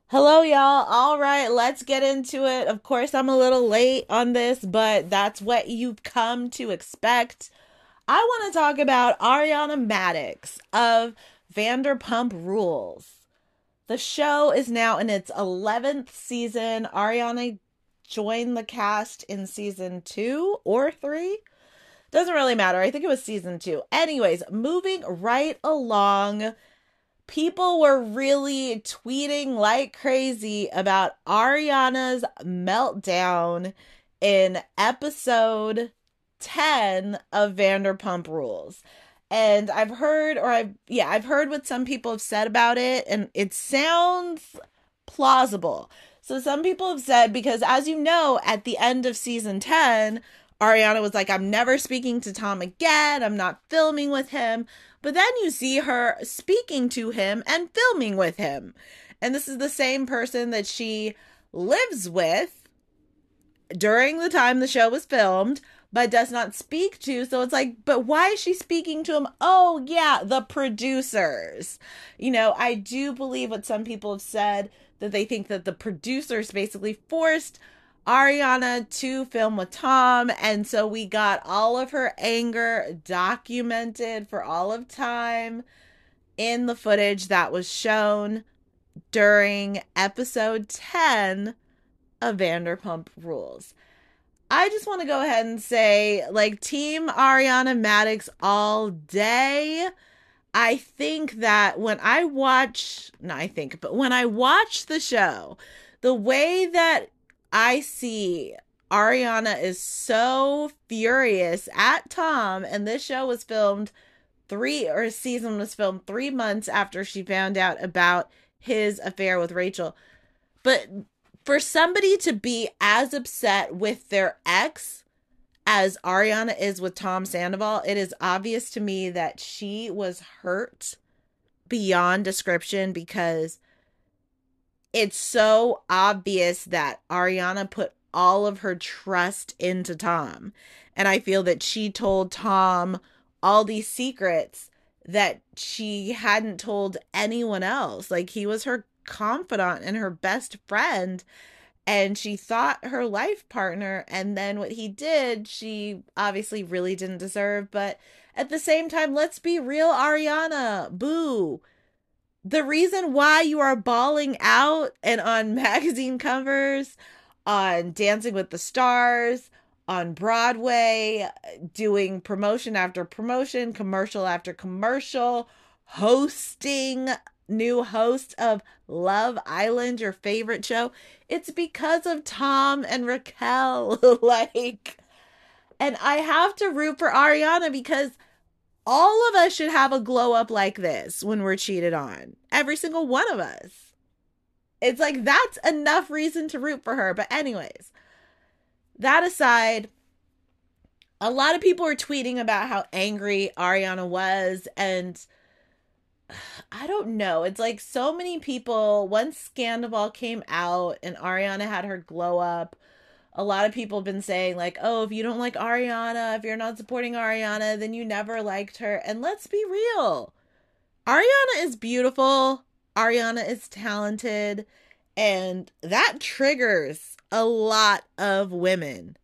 Hello, y'all. All right, let's get into it. Of course, I'm a little late on this, but that's what you've come to expect. I want to talk about Ariana Madix of Vanderpump Rules. The show is now in its 11th season. Ariana joined the cast in season 2 or 3. Doesn't really matter. I think it was season 2. Anyways, moving right along, people were really tweeting like crazy about Ariana's meltdown in episode 10 of Vanderpump Rules. And I've heard what some people have said about it, and it sounds plausible. So some people have said, because as you know, at the end of season 10, Ariana was like, I'm never speaking to Tom again. I'm not filming with him. But then you see her speaking to him and filming with him. And this is the same person that she lives with during the time the show was filmed, but does not speak to. So it's like, but why is she speaking to him? Oh, yeah, the producers. I do believe what some people have said, that they think that the producers basically forced Ariana to film with Tom. And so we got all of her anger documented for all of time in the footage that was shown during episode 10 of Vanderpump Rules. I just want to go ahead and say, like, Team Ariana Madix all day. I think that when I watch, not I think, but when I watch the show, the way that I see Ariana is so furious at Tom, and this show was filmed season was filmed 3 months after she found out about his affair with Rachel. But for somebody to be as upset with their ex as Ariana is with Tom Sandoval, it is obvious to me that she was hurt beyond description, because it's so obvious that Ariana put all of her trust into Tom. And I feel that she told Tom all these secrets that she hadn't told anyone else. Like, he was her confidant and her best friend, and she thought her life partner. And then what he did, she obviously really didn't deserve. But at the same time, let's be real, Ariana. Boo. The reason why you are bawling out and on magazine covers, on Dancing with the Stars, on Broadway, doing promotion after promotion, commercial after commercial, hosting, new host of Love Island, your favorite show, it's because of Tom and Raquel. And I have to root for Ariana, because all of us should have a glow up like this when we're cheated on. Every single one of us. It's like, that's enough reason to root for her. But anyways, that aside, a lot of people were tweeting about how angry Ariana was. And I don't know. It's like, so many people, once Scandoval came out and Ariana had her glow up, a lot of people have been saying, like, oh, if you don't like Ariana, if you're not supporting Ariana, then you never liked her. And let's be real. Ariana is beautiful. Ariana is talented. And that triggers a lot of women.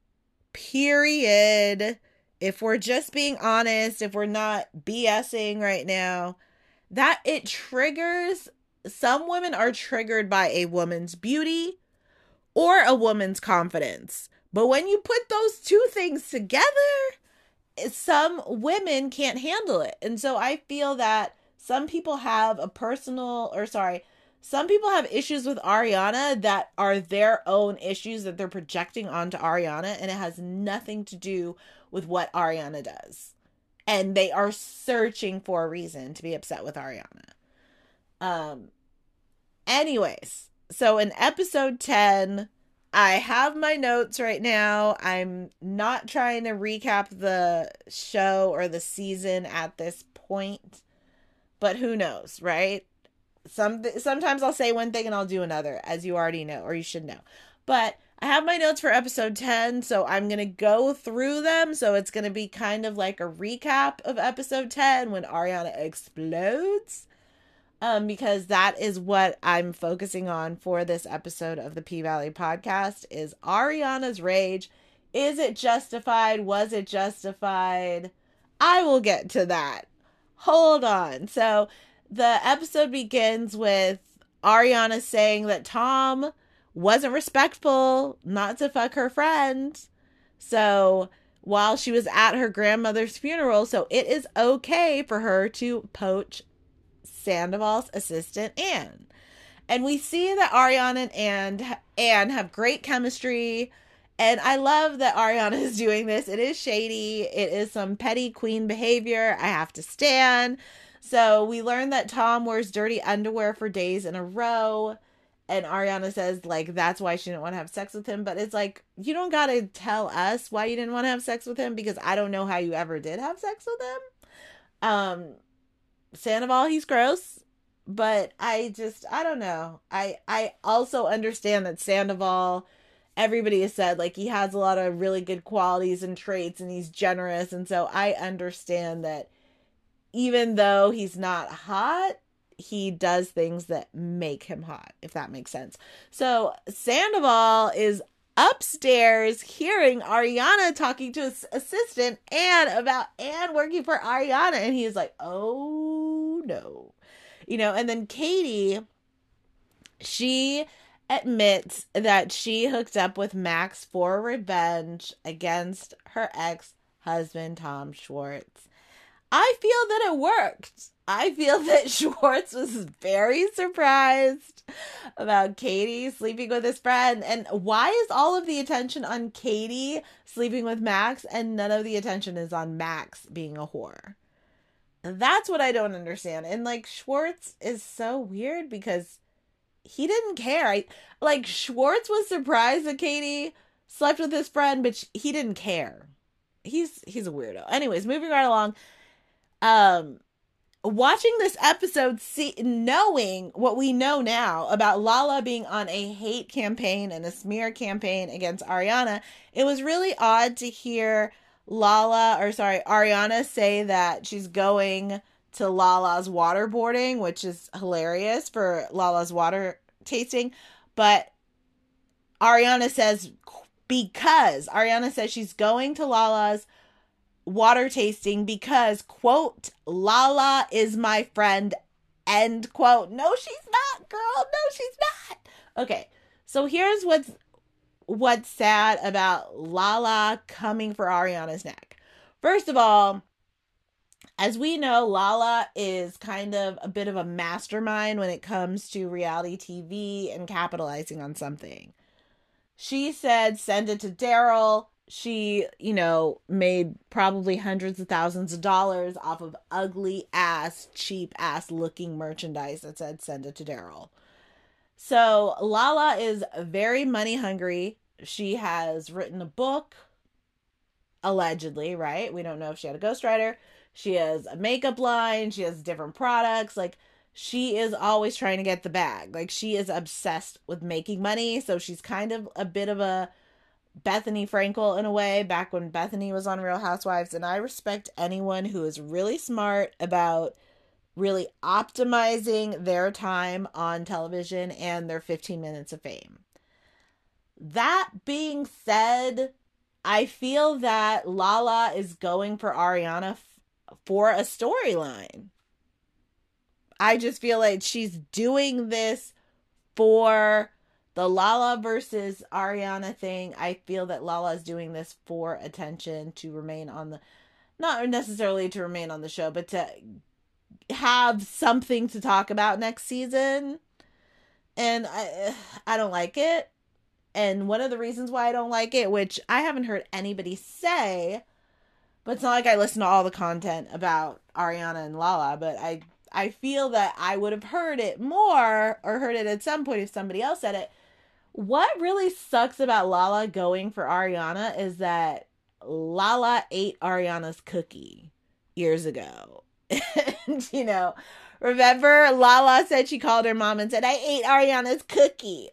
Period. If we're just being honest, if we're not BSing right now, that it triggers, some women are triggered by a woman's beauty or a woman's confidence. But when you put those two things together, some women can't handle it. And so I feel that some people have some people have issues with Ariana that are their own issues that they're projecting onto Ariana, and it has nothing to do with what Ariana does. And they are searching for a reason to be upset with Ariana. Um, Anyways, so in episode 10, I have my notes right now. I'm not trying to recap the show or the season at this point, but who knows, right? Sometimes I'll say one thing and I'll do another, as you already know, or you should know. But I have my notes for episode 10, so I'm going to go through them. So it's going to be kind of like a recap of episode 10 when Ariana explodes. because that is what I'm focusing on for this episode of the P-Valley podcast is Ariana's rage. Is it justified? Was it justified? I will get to that. Hold on. So the episode begins with Ariana saying that Tom wasn't respectful not to fuck her friend. So while she was at her grandmother's funeral, so it is okay for her to poach Sandoval's assistant, Anne. And we see that Ariana and Anne have great chemistry. And I love that Ariana is doing this. It is shady. It is some petty queen behavior. I have to stand. So we learn that Tom wears dirty underwear for days in a row. And Ariana says, like, that's why she didn't want to have sex with him. But it's like, you don't got to tell us why you didn't want to have sex with him because I don't know how you ever did have sex with him. Sandoval, he's gross, but I don't know. I also understand that Sandoval, everybody has said, like, he has a lot of really good qualities and traits and he's generous. And so I understand that even though he's not hot, he does things that make him hot, if that makes sense. So Sandoval is upstairs hearing Ariana talking to his assistant Anne about Anne working for Ariana, and he's like, oh no, and then Katie, she admits that she hooked up with Max for revenge against her ex-husband Tom Schwartz. I feel that it worked. I feel that Schwartz was very surprised about Katie sleeping with his friend. And why is all of the attention on Katie sleeping with Max and none of the attention is on Max being a whore? That's what I don't understand. And like Schwartz is so weird because he didn't care. Schwartz was surprised that Katie slept with his friend, but he didn't care. He's a weirdo. Anyways, moving right along. Watching this episode, knowing what we know now about Lala being on a hate campaign and a smear campaign against Ariana, it was really odd to hear Ariana say that she's going to Lala's waterboarding, which is hilarious for Lala's water tasting. But Ariana says she's going to Lala's water tasting because, quote, Lala is my friend, end quote. No, she's not, girl. No, she's not. Okay, so here's what's sad about Lala coming for Ariana's neck. First of all, as we know, Lala is kind of a bit of a mastermind when it comes to reality TV and capitalizing on something. She said, send it to Daryl. She, made probably hundreds of thousands of dollars off of ugly ass, cheap ass looking merchandise that said send it to Daryl. So Lala is very money hungry. She has written a book, allegedly, right? We don't know if she had a ghostwriter. She has a makeup line. She has different products. She is always trying to get the bag. She is obsessed with making money. So she's kind of a bit of a Bethany Frankel in a way, back when Bethany was on Real Housewives. And I respect anyone who is really smart about really optimizing their time on television and their 15 minutes of fame. That being said, I feel that Lala is going for Ariana for a storyline. I just feel like she's doing this for the Lala versus Ariana thing. I feel that Lala is doing this for attention, to remain on not necessarily to remain on the show, but to have something to talk about next season. And I don't like it. And one of the reasons why I don't like it, which I haven't heard anybody say, but it's not like I listen to all the content about Ariana and Lala, but I feel that I would have heard it more, or heard it at some point if somebody else said it. What really sucks about Lala going for Ariana is that Lala ate Ariana's cookie years ago. And, remember Lala said she called her mom and said, I ate Ariana's cookie.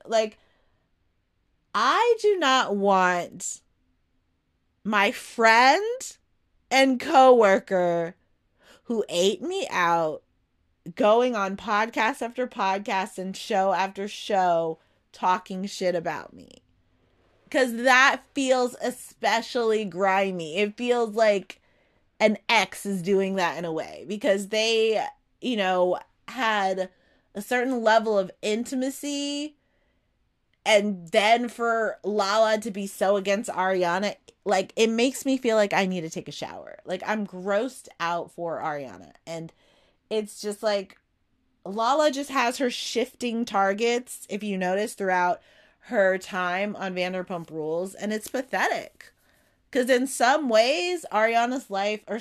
I do not want my friend and coworker who ate me out going on podcast after podcast and show after show talking shit about me. Because that feels especially grimy. It feels like an ex is doing that in a way. Because they, had a certain level of intimacy. And then for Lala to be so against Ariana, like, it makes me feel like I need to take a shower. Like, I'm grossed out for Ariana. And it's just like, Lala just has her shifting targets, if you notice, throughout her time on Vanderpump Rules, and it's pathetic. Because in some ways, Lala's life, or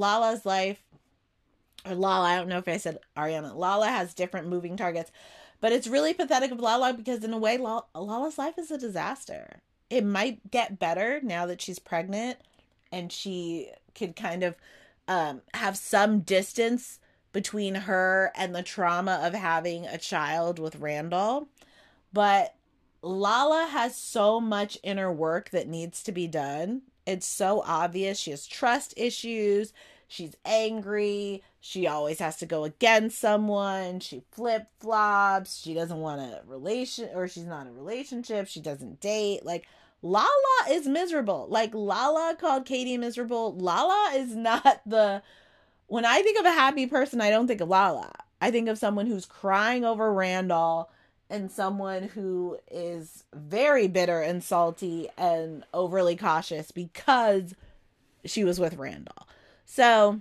Lala, I don't know if I said Ariana, Lala has different moving targets, but it's really pathetic of Lala because in a way, Lala's life is a disaster. It might get better now that she's pregnant and she could kind of have some distance between her and the trauma of having a child with Randall. But Lala has so much inner work that needs to be done. It's so obvious. She has trust issues. She's angry. She always has to go against someone. She flip-flops. She doesn't want a she's not in a relationship. She doesn't date. Like, Lala is miserable. Like, Lala called Katie miserable. Lala is not when I think of a happy person, I don't think of Lala. I think of someone who's crying over Randall and someone who is very bitter and salty and overly cautious because she was with Randall. So,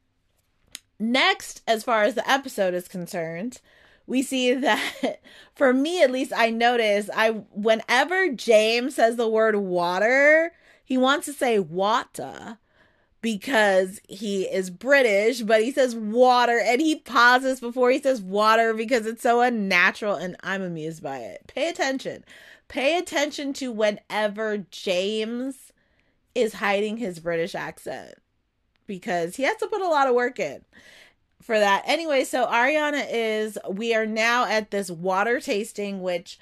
next, as far as the episode is concerned, we see that, for me at least, I notice, whenever James says the word water, he wants to say water because he is British, but he says water, and he pauses before he says water because it's so unnatural, and I'm amused by it. Pay attention. Pay attention to whenever James is hiding his British accent, because he has to put a lot of work in for that. Anyway, so we are now at this water tasting, which,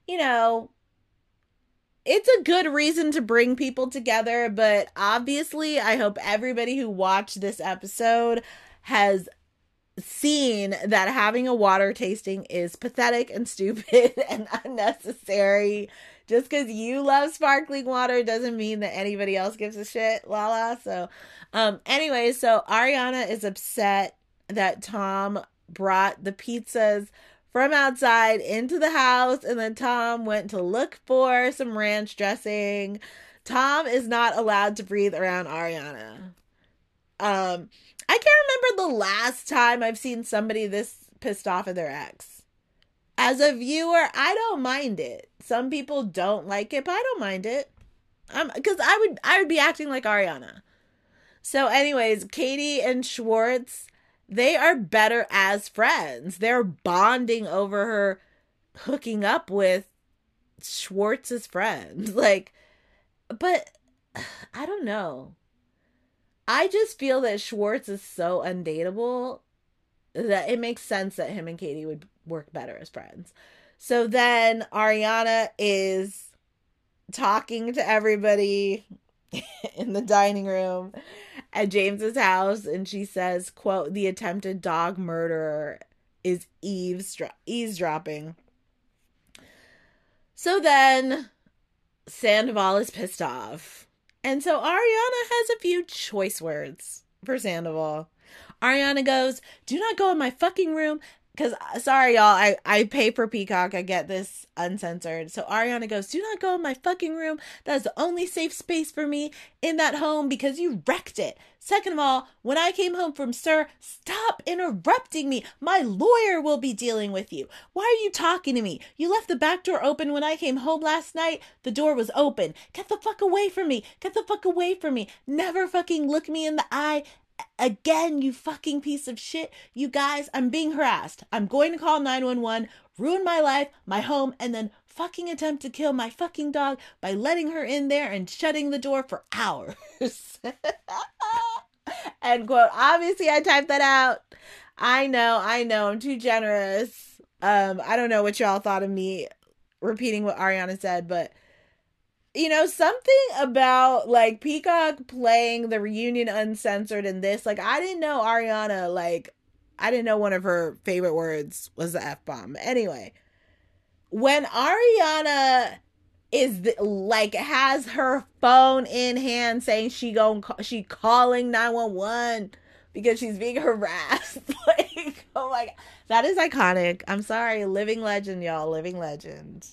it's a good reason to bring people together, but obviously I hope everybody who watched this episode has seen that having a water tasting is pathetic and stupid and unnecessary. Just because you love sparkling water doesn't mean that anybody else gives a shit, Lala. So, anyway, so Ariana is upset that Tom brought the pizzas from outside into the house, and then Tom went to look for some ranch dressing. Tom is not allowed to breathe around Ariana. I can't remember the last time I've seen somebody this pissed off at their ex. As a viewer, I don't mind it. Some people don't like it, but I don't mind it. Because I would be acting like Ariana. So anyways, Katie and Schwartz, they are better as friends. They're bonding over her hooking up with Schwartz's friend. But I don't know. I just feel that Schwartz is so undateable that it makes sense that him and Katie would work better as friends. So then Ariana is talking to everybody in the dining room at James's house, and she says, quote, "The attempted dog murderer is eavesdropping." So then Sandoval is pissed off. And so Ariana has a few choice words for Sandoval. Ariana goes, "Do not go in my fucking room." Because, sorry, y'all, I pay for Peacock. I get this uncensored. So Ariana goes, "Do not go in my fucking room. That is the only safe space for me in that home because you wrecked it. Second of all, when I came home from Sir, stop interrupting me. My lawyer will be dealing with you. Why are you talking to me? You left the back door open when I came home last night. The door was open. Get the fuck away from me. Get the fuck away from me. Never fucking look me in the eye again, you fucking piece of shit. You guys, I'm being harassed. I'm going to call 911, ruin my life, my home, and then fucking attempt to kill my fucking dog by letting her in there and shutting the door for hours." End quote. Obviously, I typed that out. I know, I'm too generous. I don't know what y'all thought of me repeating what Ariana said, but something about Peacock playing the reunion uncensored in this, I didn't know Ariana I didn't know one of her favorite words was the F-bomb. Anyway, when Ariana has her phone in hand saying she calling 911 because she's being harassed. Like, oh my God. That is iconic. I'm sorry. Living legend, y'all. Living legend.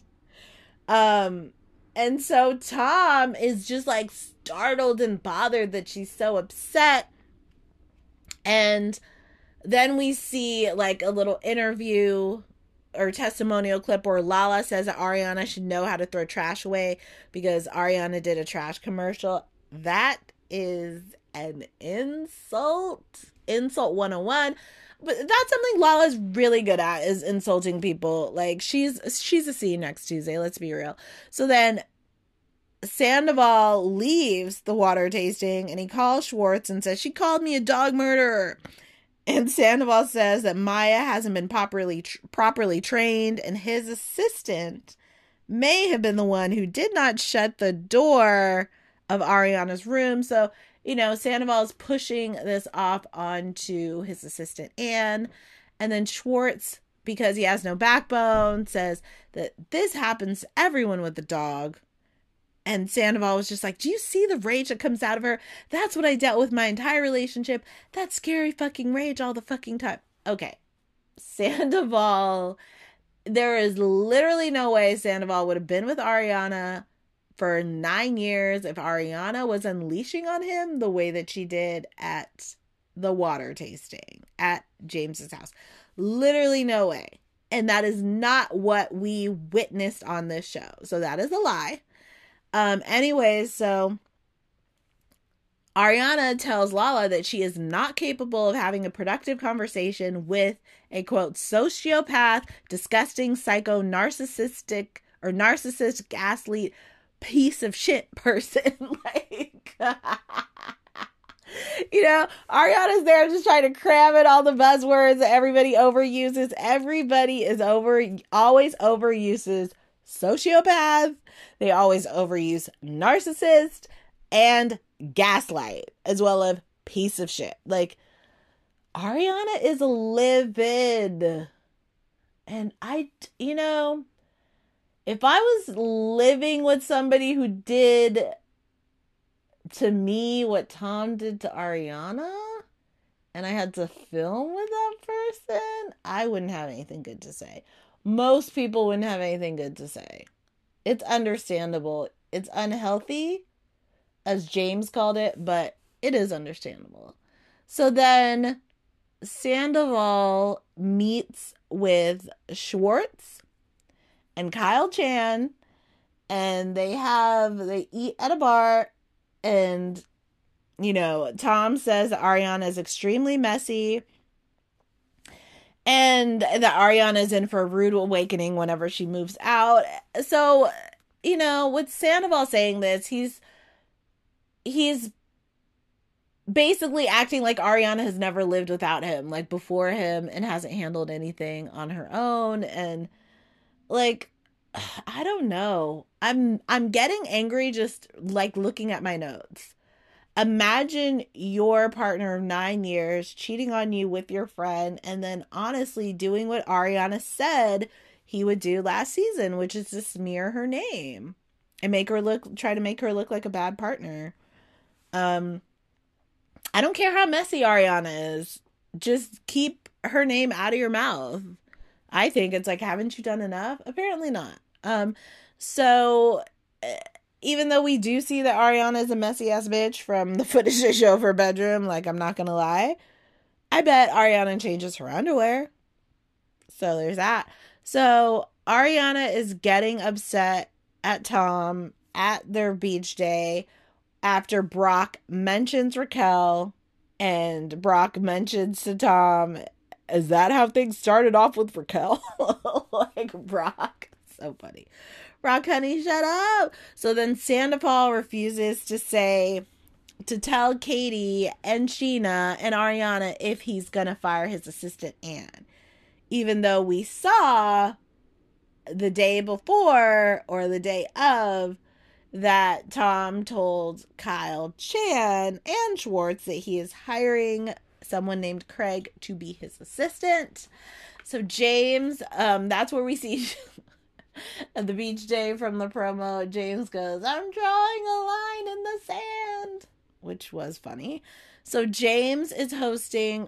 And so Tom is just like startled and bothered that she's so upset. And then we see like a little interview or testimonial clip where Lala says that Ariana should know how to throw trash away because Ariana did a trash commercial. That is an insult. Insult 101. But that's something Lala's really good at, is insulting people. Like, she's a C next Tuesday, let's be real. So then Sandoval leaves the water tasting and he calls Schwartz and says, she called me a dog murderer. And Sandoval says that Maya hasn't been properly trained, and his assistant may have been the one who did not shut the door of Ariana's room. So, you know, Sandoval's pushing this off onto his assistant, Anne. And then Schwartz, because he has no backbone, says that this happens to everyone with a dog. And Sandoval was just like, do you see the rage that comes out of her? That's what I dealt with my entire relationship. That scary fucking rage all the fucking time. Okay. Sandoval, there is literally no way Sandoval would have been with Ariana for 9 years if Ariana was unleashing on him the way that she did at the water tasting at James's house. Literally no way. And that is not what we witnessed on this show. So that is a lie. Anyways, so Ariana tells Lala that she is not capable of having a productive conversation with a, quote, sociopath, disgusting, psycho, narcissist, gaslight, piece of shit person. Like, you know, Ariana's there just trying to cram in all the buzzwords that everybody overuses. Everybody always overuses sociopath. They always overuse narcissist and gaslight, as well as piece of shit. Like, Ariana is livid. And you know, if I was living with somebody who did to me what Tom did to Ariana, and I had to film with that person, I wouldn't have anything good to say. Most people wouldn't have anything good to say. It's understandable. It's unhealthy, as James called it, but it is understandable. So then Sandoval meets with Schwartz and Kyle Chan, and they eat at a bar, and, you know, Tom says that Ariana is extremely messy, and that Ariana is in for a rude awakening whenever she moves out. So, you know, with Sandoval saying this, he's basically acting like Ariana has never lived without him, like, before him, and hasn't handled anything on her own. And, like, I don't know. I'm getting angry just, like, looking at my notes. Imagine your partner of 9 years cheating on you with your friend, and then honestly doing what Ariana said he would do last season, which is to smear her name and try to make her look like a bad partner. I don't care how messy Ariana is. Just keep her name out of your mouth. I think it's like, haven't you done enough? Apparently not. So even though we do see that Ariana is a messy ass bitch from the footage they show of her bedroom, like, I'm not gonna lie, I bet Ariana changes her underwear. So there's that. So Ariana is getting upset at Tom at their beach day after Brock mentions Raquel, and Brock mentions to Tom, is that how things started off with Raquel? Like, Brock, so funny. Brock, honey, shut up. So then Sandoval refuses to tell Katie and Sheena and Ariana if he's gonna fire his assistant Anne, even though we saw the day before or the day of that Tom told Kyle Chan and Schwartz that he is hiring someone named Craig to be his assistant. So James, that's where we see at the beach day from the promo, James goes, "I'm drawing a line in the sand," which was funny. So James is hosting,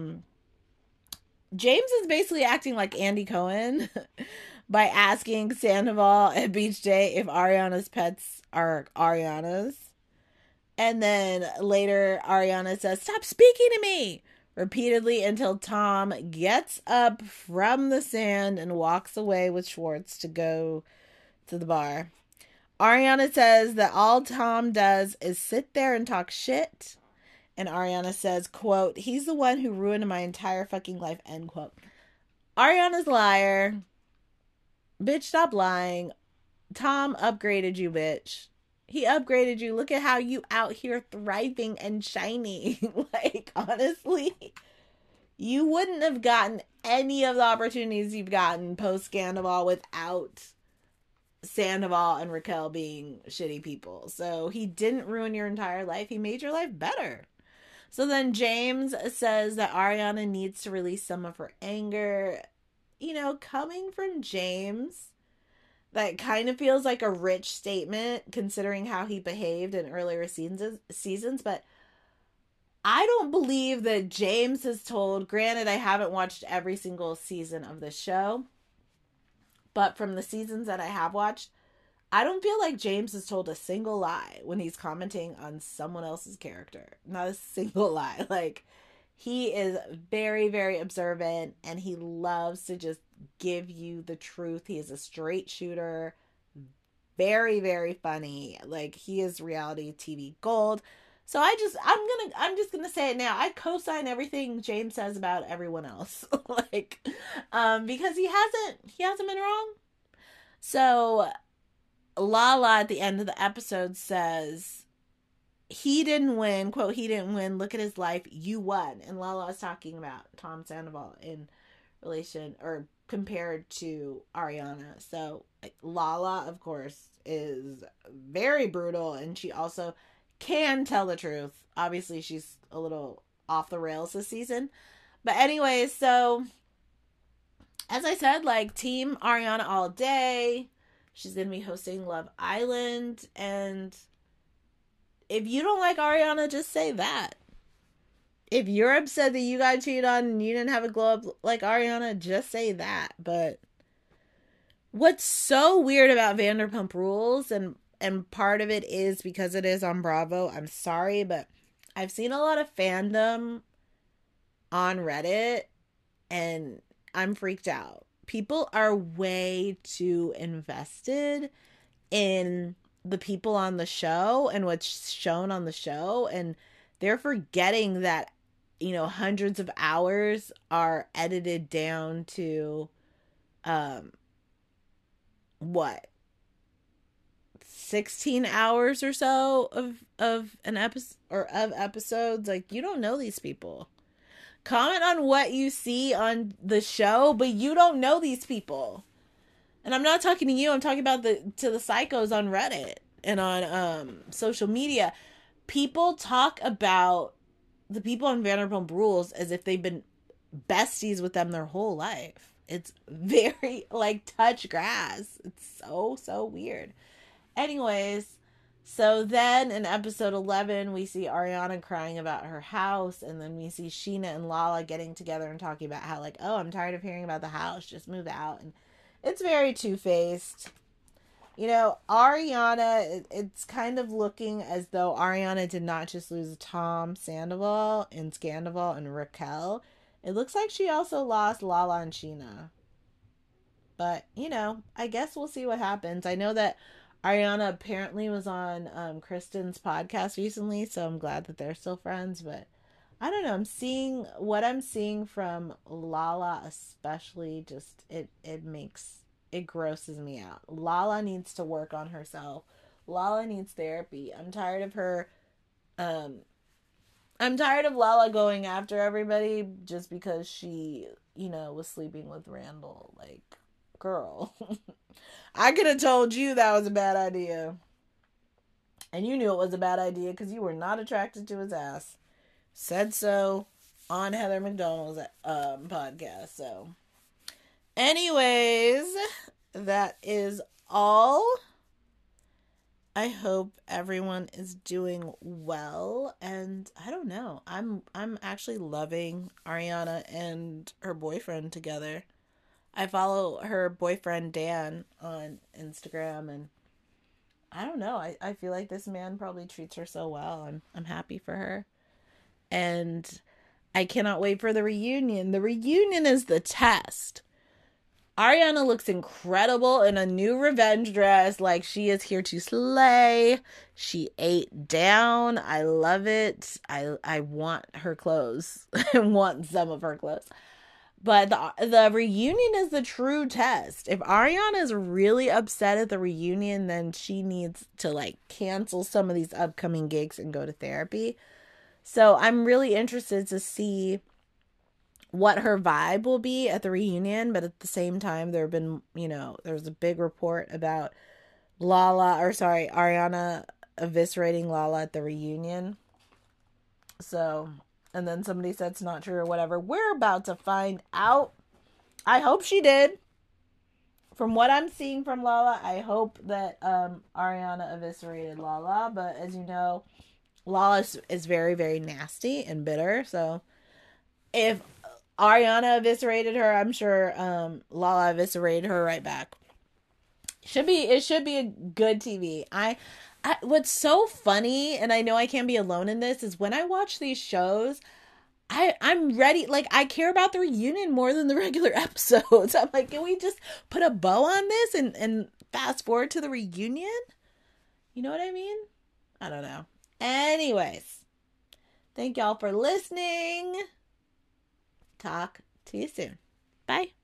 James is basically acting like Andy Cohen by asking Sandoval at beach day if Ariana's pets are Ariana's. And then later, Ariana says, "Stop speaking to me," repeatedly until Tom gets up from the sand and walks away with Schwartz to go to the bar. Ariana says that all Tom does is sit there and talk shit. And Ariana says, quote, "He's the one who ruined my entire fucking life," end quote. Ariana's a liar. Bitch, stop lying. Tom upgraded you, bitch. He upgraded you. Look at how you out here thriving and shining. Like, honestly, you wouldn't have gotten any of the opportunities you've gotten post Sandoval without Sandoval and Raquel being shitty people. So he didn't ruin your entire life. He made your life better. So then James says that Ariana needs to release some of her anger. You know, coming from James, that kind of feels like a rich statement considering how he behaved in earlier seasons. But I don't believe that James has told, granted, I haven't watched every single season of the show, but from the seasons that I have watched, I don't feel like James has told a single lie when he's commenting on someone else's character. Not a single lie. Like, he is very, very observant, and he loves to just give you the truth. He is a straight shooter. Very, very funny. Like, he is reality TV gold. So I'm just gonna say it now. I co-sign everything James says about everyone else. Like, because he hasn't been wrong. So Lala at the end of the episode says, "He didn't win," quote, "he didn't win. Look at his life. You won." And Lala is talking about Tom Sandoval in relation or compared to Ariana. So Lala, of course, is very brutal, and she also can tell the truth. Obviously, she's a little off the rails this season. But anyway, so as I said, like, team Ariana all day. She's going to be hosting Love Island. And if you don't like Ariana, just say that. If you're upset that you got cheated on and you didn't have a glow up like Ariana, just say that. But what's so weird about Vanderpump Rules, and part of it is because it is on Bravo, I'm sorry, but I've seen a lot of fandom on Reddit, and I'm freaked out. People are way too invested in the people on the show and what's shown on the show, and they're forgetting that, you know, hundreds of hours are edited down to what, 16 hours or so of an episode, or of episodes. Like, you don't know these people. Comment on what you see on the show, but you don't know these people. And I'm not talking to you. I'm talking about the psychos on Reddit and on social media. People talk about the people on Vanderpump Rules as if they've been besties with them their whole life. It's very, like, touch grass. It's so weird. Anyways, so then in episode 11, we see Ariana crying about her house, and then we see Sheena and Lala getting together and talking about how, like, "Oh, I'm tired of hearing about the house, just move out." And it's very two-faced. You know, Ariana, it's kind of looking as though Ariana did not just lose Tom Sandoval and Scandoval and Raquel. It looks like she also lost Lala and Sheena. But, you know, I guess we'll see what happens. I know that Ariana apparently was on Kristen's podcast recently, so I'm glad that they're still friends. But I don't know. I'm seeing from Lala especially, just it grosses me out. Lala needs to work on herself. Lala needs therapy. I'm tired of her. I'm tired of Lala going after everybody just because she, you know, was sleeping with Randall. Like, girl. I could have told you that was a bad idea. And you knew it was a bad idea because you were not attracted to his ass. Said so on Heather McDonald's podcast. So, anyways, that is all. I hope everyone is doing well, and I don't know. I'm actually loving Ariana and her boyfriend together. I follow her boyfriend Dan on Instagram, and I don't know. I feel like this man probably treats her so well. I'm happy for her. And I cannot wait for the reunion. The reunion is the test. Ariana looks incredible in a new revenge dress. Like, she is here to slay. She ate down. I love it. I want her clothes. I want some of her clothes. But the reunion is the true test. If Ariana is really upset at the reunion, then she needs to like cancel some of these upcoming gigs and go to therapy. So I'm really interested to see what her vibe will be at the reunion. But at the same time, there have been, there was a big report about Ariana eviscerating Lala at the reunion. So, and then somebody said it's not true or whatever. We're about to find out. I hope she did. From what I'm seeing from Lala, I hope that Ariana eviscerated Lala. But as you know, Lala is very, very nasty and bitter. So if Ariana eviscerated her, I'm sure Lala eviscerated her right back. It should be a good TV. What's so funny, and I know I can't be alone in this, is when I watch these shows, I'm ready. Like, I care about the reunion more than the regular episodes. I'm like, can we just put a bow on this and fast forward to the reunion? You know what I mean? I don't know. Anyways, thank y'all for listening. Talk to you soon. Bye.